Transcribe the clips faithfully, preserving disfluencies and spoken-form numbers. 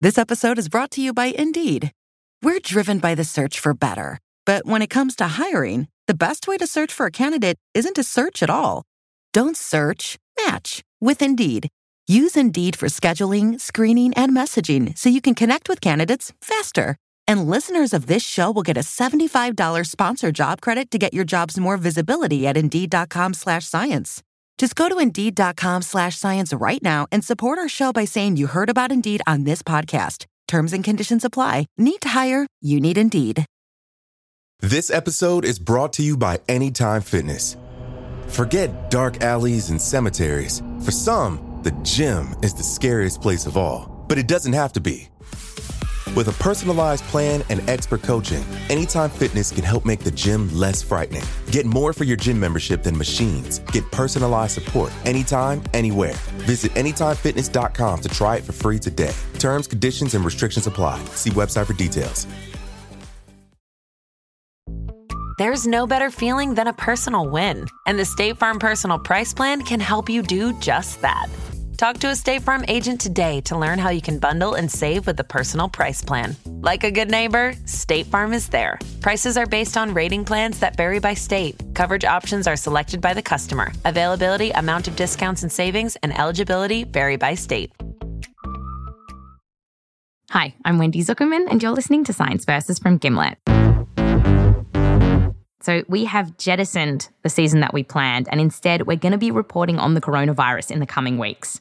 This episode is brought to you by Indeed. We're driven by the search for better. But when it comes to hiring, the best way to search for a candidate isn't to search at all. Don't search, match with Indeed. Use Indeed for scheduling, screening, and messaging so you can connect with candidates faster. And listeners of this show will get a seventy-five dollars sponsored job credit to get your jobs more visibility at Indeed.com slash science. Just go to Indeed.com slash science right now and support our show by saying you heard about Indeed on this podcast. Terms and conditions apply. Need to hire? You need Indeed. This episode is brought to you by Anytime Fitness. Forget dark alleys and cemeteries. For some, the gym is the scariest place of all. But it doesn't have to be. With a personalized plan and expert coaching, Anytime Fitness can help make the gym less frightening. Get more for your gym membership than machines. Get personalized support anytime, anywhere. Visit anytime fitness dot com to try it for free today. Terms, conditions, and restrictions apply. See website for details. There's no better feeling than a personal win, and the State Farm Personal Price Plan can help you do just that. Talk to a State Farm agent today to learn how you can bundle and save with the Personal Price Plan. Like a good neighbor, State Farm is there. Prices are based on rating plans that vary by state. Coverage options are selected by the customer. Availability, amount of discounts and savings, and eligibility vary by state. Hi, I'm Wendy Zuckerman, and you're listening to Science Versus from Gimlet. So we have jettisoned the season that we planned, and instead we're going to be reporting on the coronavirus in the coming weeks.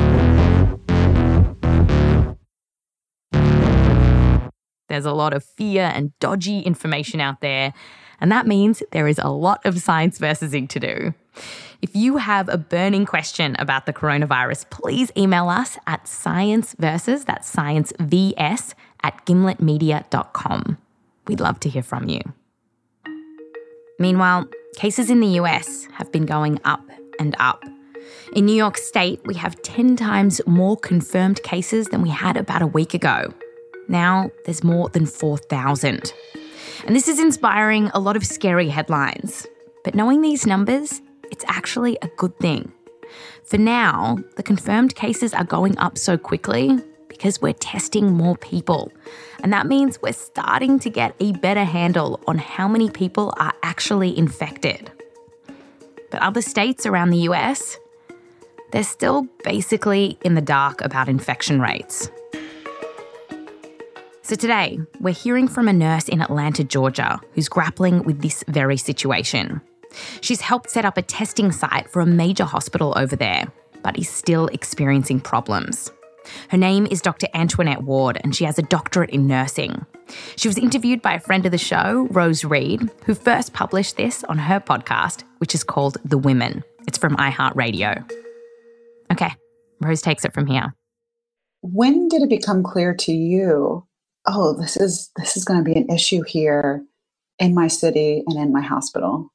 There's a lot of fear and dodgy information out there, and that means there is a lot of science versing to do. If you have a burning question about the coronavirus, please email us at scienceversus, that's science V S, at gimlet media dot com. We'd love to hear from you. Meanwhile, cases in the U S have been going up and up. In New York State, we have ten times more confirmed cases than we had about a week ago. Now, there's more than four thousand. And this is inspiring a lot of scary headlines. But knowing these numbers, it's actually a good thing. For now, the confirmed cases are going up so quickly because we're testing more people. And that means we're starting to get a better handle on how many people are actually infected. But other states around the U S, they're still basically in the dark about infection rates. So today, we're hearing from a nurse in Atlanta, Georgia, who's grappling with this very situation. She's helped set up a testing site for a major hospital over there, but is still experiencing problems. Her name is Doctor Antoinette Ward, and she has a doctorate in nursing. She was interviewed by a friend of the show, Rose Reed, who first published this on her podcast, which is called The Women. It's from iHeartRadio. Okay, Rose takes it from here. When did it become clear to you, oh, this is this is going to be an issue here in my city and in my hospital?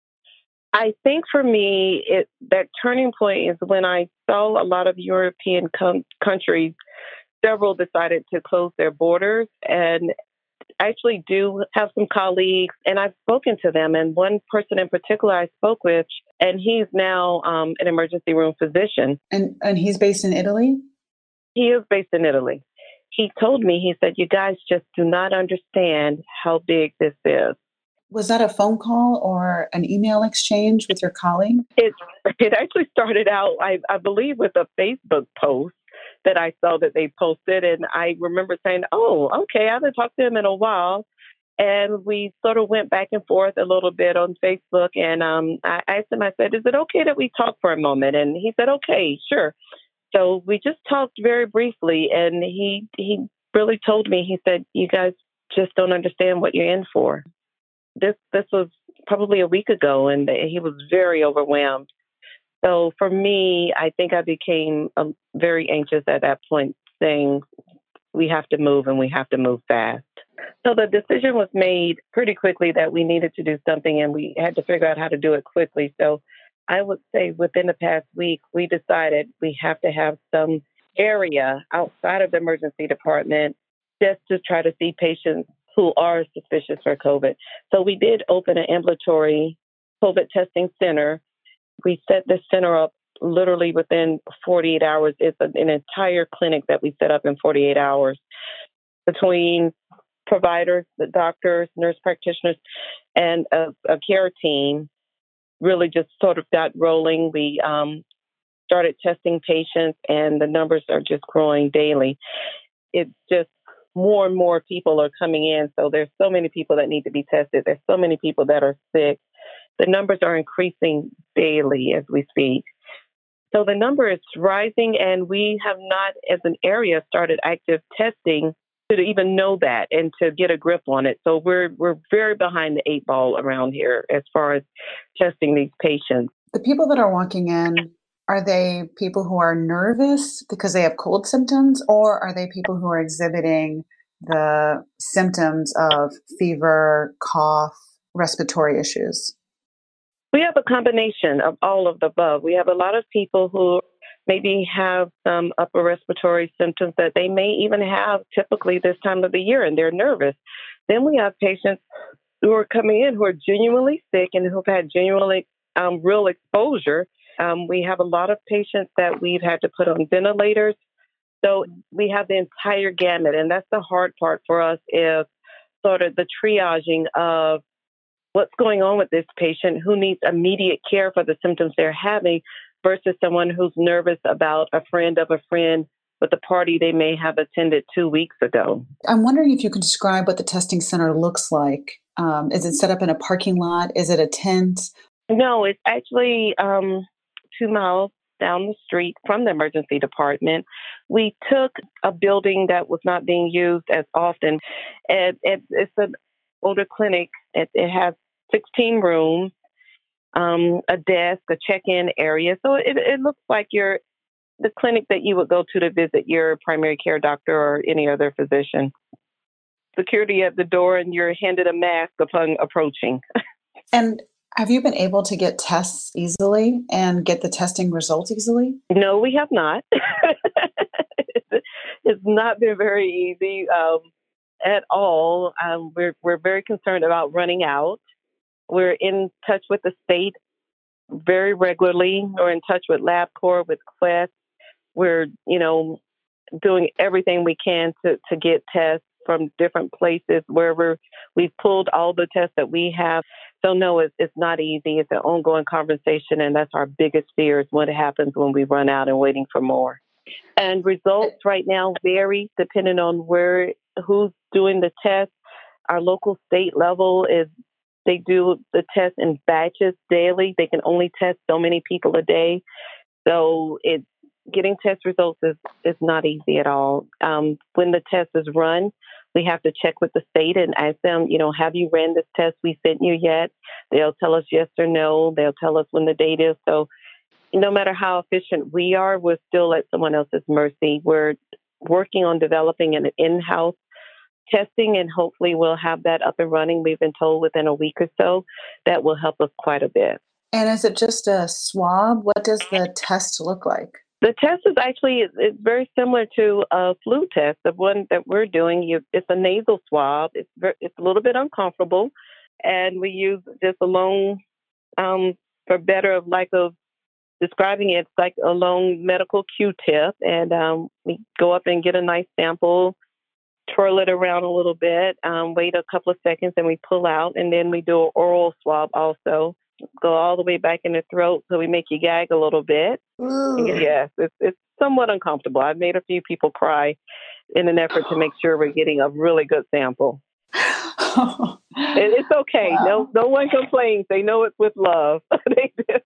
I think for me, it, that turning point is when I saw a lot of European com- countries, several decided to close their borders. And I actually do have some colleagues, and I've spoken to them. And one person in particular I spoke with, and he's now um, an emergency room physician. And and he's based in Italy? He is based in Italy. He told me, he said, you guys just do not understand how big this is. Was that a phone call or an email exchange with your colleague? It it actually started out, I, I believe, with a Facebook post that I saw that they posted. And I remember saying, oh, okay, I haven't talked to him in a while. And we sort of went back and forth a little bit on Facebook. And um, I asked him, I said, is it okay that we talk for a moment? And he said, okay, sure. So we just talked very briefly. And he he really told me, he said, you guys just don't understand what you're in for. This this was probably a week ago, and he was very overwhelmed. So for me, I think I became um, very anxious at that point, saying we have to move and we have to move fast. So the decision was made pretty quickly that we needed to do something, and we had to figure out how to do it quickly. So I would say within the past week, we decided we have to have some area outside of the emergency department just to try to see patients who are suspicious for COVID. So we did open an ambulatory COVID testing center. We set this center up literally within forty-eight hours. It's an, an entire clinic that we set up in forty-eight hours between providers, the doctors, nurse practitioners, and a, a care team. Really just sort of got rolling. We um, started testing patients, and the numbers are just growing daily. It's just more and more people are coming in. So there's so many people that need to be tested. There's so many people that are sick. The numbers are increasing daily as we speak. So the number is rising, and we have not, as an area, started active testing to even know that and to get a grip on it. So we're we're very behind the eight ball around here as far as testing these patients. The people that are walking in, are they people who are nervous because they have cold symptoms, or are they people who are exhibiting the symptoms of fever, cough, respiratory issues? We have a combination of all of the above. We have a lot of people who maybe have some upper respiratory symptoms that they may even have typically this time of the year, and they're nervous. Then we have patients who are coming in who are genuinely sick and who've had genuinely um, real exposure. Um, we have a lot of patients that we've had to put on ventilators. So we have the entire gamut, and that's the hard part for us is sort of the triaging of what's going on with this patient, who needs immediate care for the symptoms they're having versus someone who's nervous about a friend of a friend with a party they may have attended two weeks ago. I'm wondering if you could describe what the testing center looks like. Um, is it set up in a parking lot? Is it a tent? No, it's actually um, two miles down the street from the emergency department. We took a building that was not being used as often. And it, it's an older clinic. It, it has sixteen rooms, um, a desk, a check-in area. So it, it looks like you're the clinic that you would go to to visit your primary care doctor or any other physician. Security at the door, and you're handed a mask upon approaching. And have you been able to get tests easily and get the testing results easily? No, we have not. It's not been very easy um, at all. Um, we're we're very concerned about running out. We're in touch with the state very regularly. We're in touch with LabCorp, with Quest. We're, you know, doing everything we can to, to get tests from different places wherever we've pulled all the tests that we have. So no, it's, it's not easy. It's an ongoing conversation, and that's our biggest fear is what happens when we run out and waiting for more. And results right now vary depending on where, who's doing the test. Our local state level is they do the test in batches daily. They can only test so many people a day. So it's getting test results is, is not easy at all. Um, when the test is run, we have to check with the state and ask them, you know, have you ran this test we sent you yet? They'll tell us yes or no. They'll tell us when the date is. So no matter how efficient we are, we're still at someone else's mercy. We're working on developing an in-house testing, and hopefully we'll have that up and running. We've been told within a week or so. That will help us quite a bit. And is it just a swab? What does the test look like? The test is actually it's very similar to a flu test. The one that we're doing, you, it's a nasal swab. It's very, it's a little bit uncomfortable, and we use just a long, um, for better lack of describing it, it's like a long medical Q-tip, and um, we go up and get a nice sample, twirl it around a little bit, um, wait a couple of seconds, and we pull out, and then we do an oral swab also. Go all the way back in the throat, so we make you gag a little bit. Ooh. Yes, it's, it's somewhat uncomfortable. I've made a few people cry in an effort to make sure we're getting a really good sample. it, it's okay. Wow. No, no one complains. They know it's with love. They do.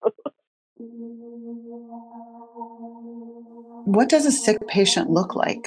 What does a sick patient look like?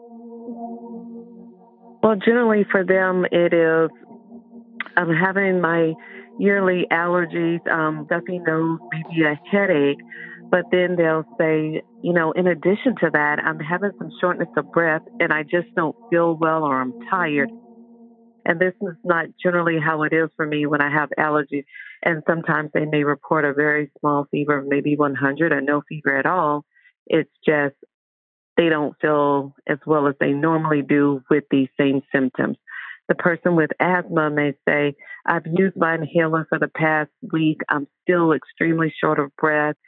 Well, generally for them, it is I'm having my yearly allergies, um, stuffy nose, maybe a headache, but then they'll say, you know, in addition to that, I'm having some shortness of breath and I just don't feel well or I'm tired. And this is not generally how it is for me when I have allergies. And sometimes they may report a very small fever, maybe one hundred or no fever at all. It's just they don't feel as well as they normally do with these same symptoms. The person with asthma may say, I've used my inhaler for the past week. I'm still extremely short of breath.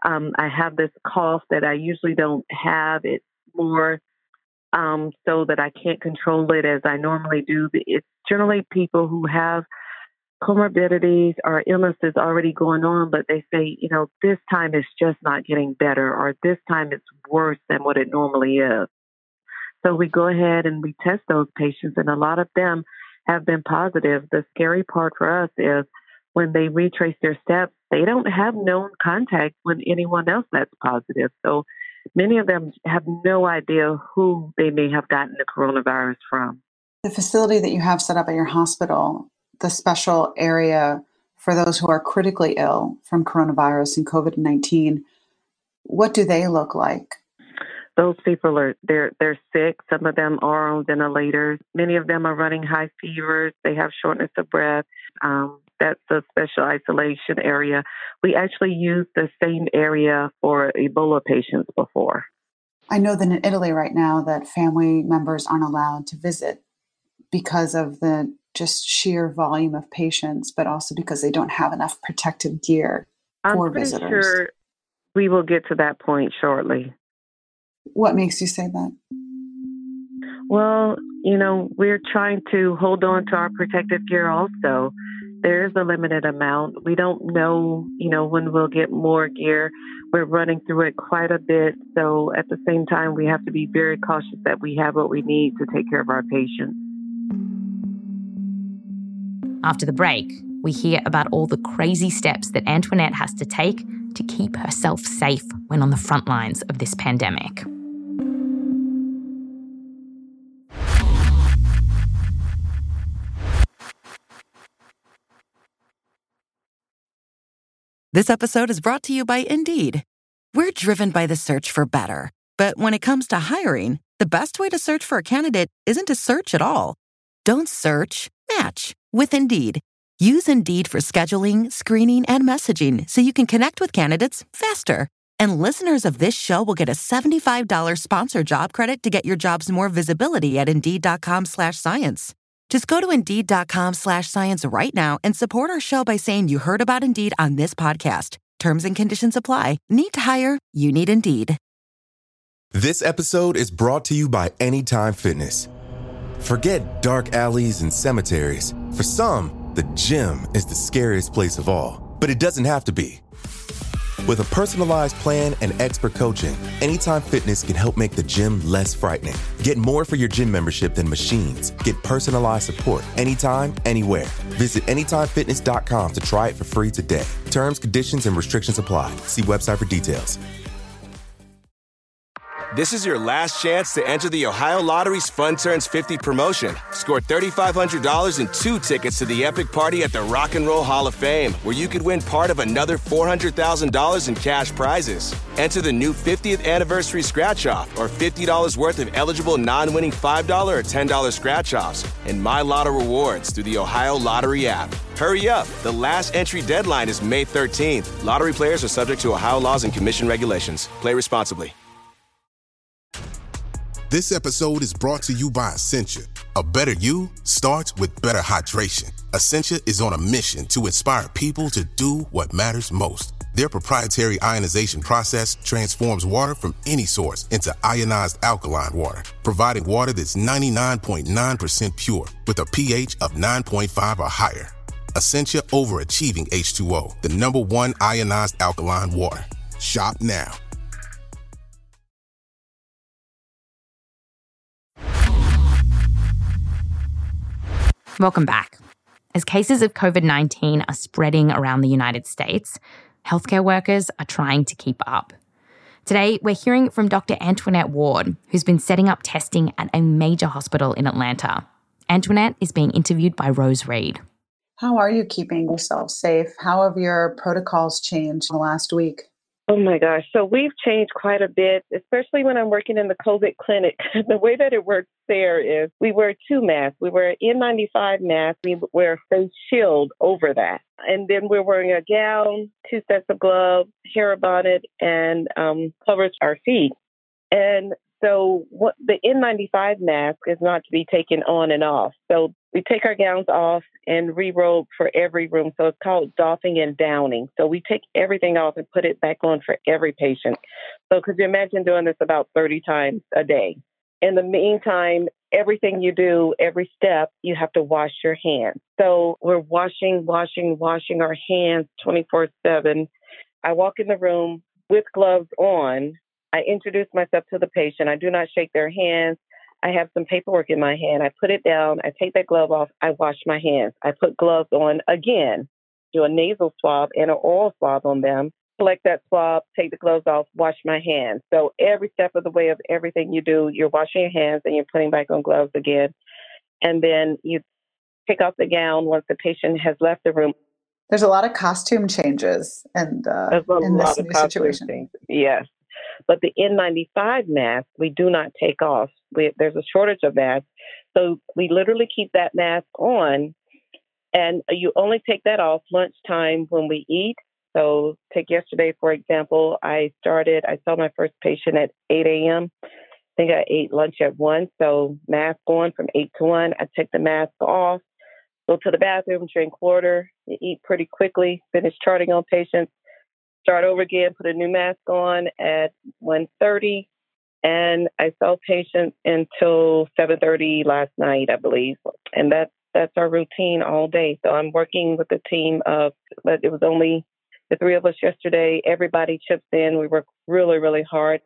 um, I have this cough that I usually don't have. It's more um, so that I can't control it as I normally do. It's generally people who have comorbidities or illnesses already going on, but they say, you know, this time it's just not getting better, or this time it's worse than what it normally is. So we go ahead and we test those patients, and a lot of them have been positive. The scary part for us is when they retrace their steps, they don't have known contact with anyone else that's positive. So many of them have no idea who they may have gotten the coronavirus from. The facility that you have set up at your hospital, the special area for those who are critically ill from coronavirus and COVID nineteen, what do they look like? Those people are they're they're sick. Some of them are on ventilators. Many of them are running high fevers. They have shortness of breath. Um, that's a special isolation area. We actually used the same area for Ebola patients before. I know that in Italy right now that family members aren't allowed to visit because of the just sheer volume of patients, but also because they don't have enough protective gear for I'm pretty visitors. sure we will get to that point shortly. What makes you say that? Well, you know, we're trying to hold on to our protective gear also. There is a limited amount. We don't know, you know, when we'll get more gear. We're running through it quite a bit. So at the same time, we have to be very cautious that we have what we need to take care of our patients. After the break, we hear about all the crazy steps that Antoinette has to take to keep herself safe when on the front lines of this pandemic. This episode is brought to you by Indeed. We're driven by the search for better. But when it comes to hiring, the best way to search for a candidate isn't to search at all. Don't search, match with Indeed. Use Indeed for scheduling, screening, and messaging so you can connect with candidates faster. And listeners of this show will get a seventy-five dollars sponsored job credit to get your jobs more visibility at Indeed.com slash science. Just go to Indeed.com slash science right now and support our show by saying you heard about Indeed on this podcast. Terms and conditions apply. Need to hire? You need Indeed. This episode is brought to you by Anytime Fitness. Forget dark alleys and cemeteries. For some, the gym is the scariest place of all. But it doesn't have to be. With a personalized plan and expert coaching, Anytime Fitness can help make the gym less frightening. Get more for your gym membership than machines. Get personalized support anytime, anywhere. Visit anytime fitness dot com to try it for free today. Terms, conditions, and restrictions apply. See website for details. This is your last chance to enter the Ohio Lottery's Fun Turns fifty promotion. Score three thousand five hundred dollars and two tickets to the epic party at the Rock and Roll Hall of Fame, where you could win part of another four hundred thousand dollars in cash prizes. Enter the new fiftieth anniversary scratch-off or fifty dollars worth of eligible non-winning five dollars or ten dollars scratch-offs and My Lotto rewards through the Ohio Lottery app. Hurry up. The last entry deadline is May thirteenth. Lottery players are subject to Ohio laws and commission regulations. Play responsibly. This episode is brought to you by Essentia. A better you starts with better hydration. Essentia is on a mission to inspire people to do what matters most. Their proprietary ionization process transforms water from any source into ionized alkaline water, providing water that's ninety-nine point nine percent pure with a pH of nine point five or higher. Essentia overachieving H two O, the number one ionized alkaline water. Shop now. Welcome back. As cases of COVID nineteen are spreading around the United States, healthcare workers are trying to keep up. Today, we're hearing from Doctor Antoinette Ward, who's been setting up testing at a major hospital in Atlanta. Antoinette is being interviewed by Rose Reed. How are you keeping yourself safe? How have your protocols changed in the last week? Oh my gosh. So we've changed quite a bit, especially when I'm working in the COVID clinic. The way that it works there is we wear two masks. We wear an N ninety-five mask. We wear a face shield over that. And then we're wearing a gown, two sets of gloves, hair bonnet, and um, covers our feet. And so what the N ninety-five mask is not to be taken on and off. So We take our gowns off and re-robe for every room. So it's called doffing and downing. So we take everything off and put it back on for every patient. So could you imagine doing this about thirty times a day? In the meantime, everything you do, every step, you have to wash your hands. So we're washing, washing, washing our hands twenty-four seven. I walk in the room with gloves on. I introduce myself to the patient. I do not shake their hands. I have some paperwork in my hand. I put it down. I take that glove off. I wash my hands. I put gloves on again, do a nasal swab and an oral swab on them. Select that swab, take the gloves off, wash my hands. So every step of the way of everything you do, you're washing your hands and you're putting back on gloves again. And then you take off the gown once the patient has left the room. There's a lot of costume changes and uh, There's a in lot this of new costume situation. changes. Yes. But the N ninety-five mask, we do not take off. We, there's a shortage of masks. So we literally keep that mask on, and you only take that off lunchtime when we eat. So take yesterday, for example, I started, I saw my first patient at eight a.m. I think I ate lunch at one. So mask on from eight to one. I take the mask off, go to the bathroom, drink water, eat pretty quickly, finish charting on patients. Start over again, put a new mask on at one thirty, and I saw patients until seven thirty last night, I believe. And that's, that's our routine all day. So I'm working with a team of, but it was only the three of us yesterday. Everybody chips in. We work really, really hard.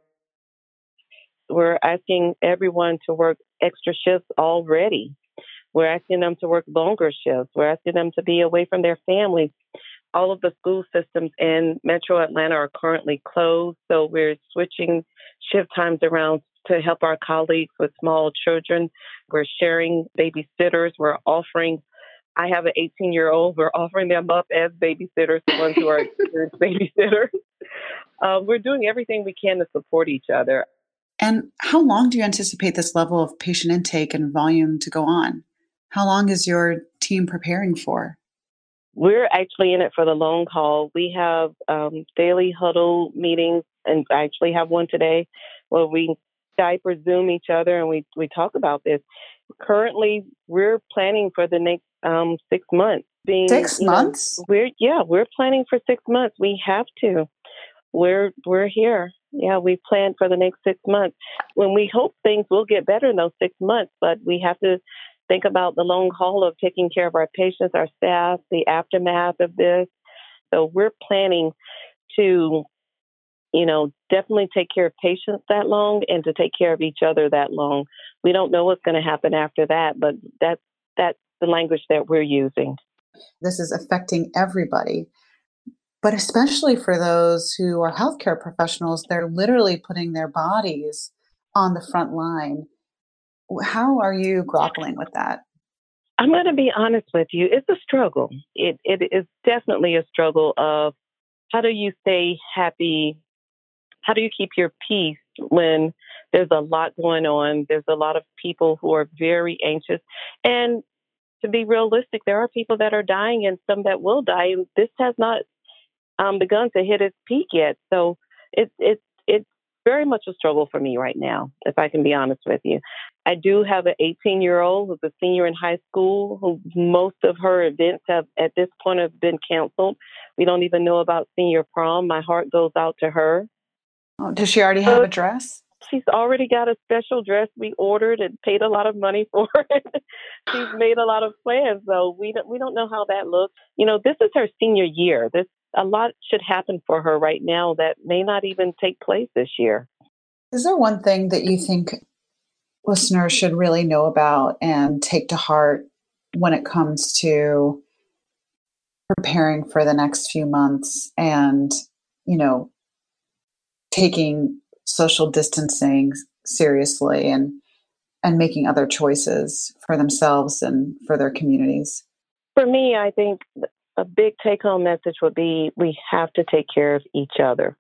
We're asking everyone to work extra shifts already. We're asking them to work longer shifts. We're asking them to be away from their families. All of the school systems in Metro Atlanta are currently closed, so we're switching shift times around to help our colleagues with small children. We're sharing babysitters. We're offering, I have an eighteen-year-old. We're offering them up as babysitters, the ones who are experienced babysitters. Uh, we're doing everything we can to support each other. And how long do you anticipate this level of patient intake and volume to go on? How long is your team preparing for? We're actually in it for the long haul. We have um, daily huddle meetings, and I actually have one today where we Skype or Zoom each other and we, we talk about this. Currently, we're planning for the next um, six months. Being, Six you know, months? we're yeah, we're planning for six months. We have to. We're we're here. Yeah, we planned for the next six months. When we hope things will get better in those six months, but we have to think about the long haul of taking care of our patients, our staff, the aftermath of this. So we're planning to, you know, definitely take care of patients that long and to take care of each other that long. We don't know what's going to happen after that, but that's, that's the language that we're using. This is affecting everybody, but especially for those who are healthcare professionals, they're literally putting their bodies on the front line. How are you grappling with that? I'm going to be honest with you. It's a struggle. It It is definitely a struggle of how do you stay happy? How do you keep your peace when there's a lot going on? There's a lot of people who are very anxious. And to be realistic, there are people that are dying and some that will die. And this has not um, begun to hit its peak yet. So it's it's it's very much a struggle for me right now, if I can be honest with you. I do have an eighteen-year-old who's a senior in high school, who most of her events have at this point have been canceled. We don't even know about senior prom. My heart goes out to her. Oh, does she already have a dress? She's already got a special dress we ordered and paid a lot of money for it. She's made a lot of plans, though. We don't, we don't know how that looks. You know, this is her senior year. This a lot should happen for her right now that may not even take place this year. Is there one thing that you think listeners should really know about and take to heart when it comes to preparing for the next few months and, you know, taking social distancing seriously and and making other choices for themselves and for their communities? For me, I think a big take-home message would be we have to take care of each other.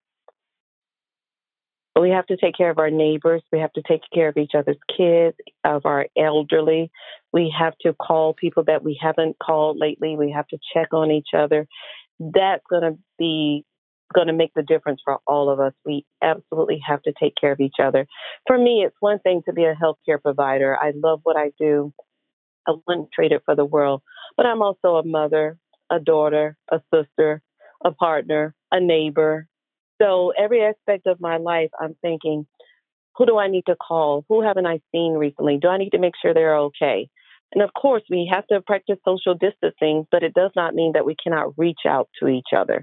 We have to take care of our neighbors. We have to take care of each other's kids, of our elderly. We have to call people that we haven't called lately. We have to check on each other. That's going to be going to make the difference for all of us. We absolutely have to take care of each other. For me, it's one thing to be a healthcare provider. I love what I do. I wouldn't trade it for the world. But I'm also a mother, a daughter, a sister, a partner, a neighbor. So every aspect of my life, I'm thinking, who do I need to call? Who haven't I seen recently? Do I need to make sure they're okay? And of course, we have to practice social distancing, but it does not mean that we cannot reach out to each other.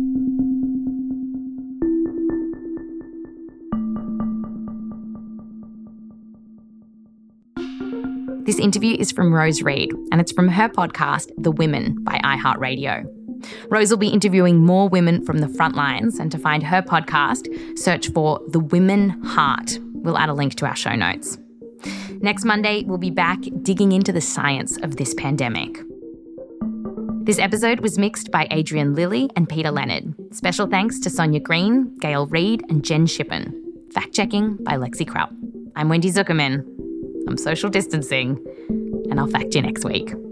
This interview is from Rose Reed, and it's from her podcast, The Women by iHeartRadio. Rose will be interviewing more women from the front lines, and to find her podcast, search for The Women Heart. We'll add a link to our show notes. Next Monday, we'll be back digging into the science of this pandemic. This episode was mixed by Adrian Lilly and Peter Leonard. Special thanks to Sonia Green, Gail Reed and Jen Shippen. Fact-checking by Lexi Krupp. I'm Wendy Zuckerman. I'm social distancing, and I'll fact you next week.